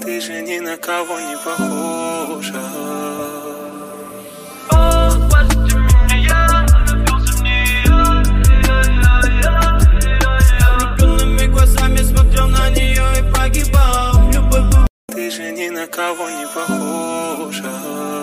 Ты же ни на кого не похожа. Спасите меня, я влюбился в нее. Я влюбленными глазами смотрел на нее и погибал. Любовь. Ты же ни на кого не похожа.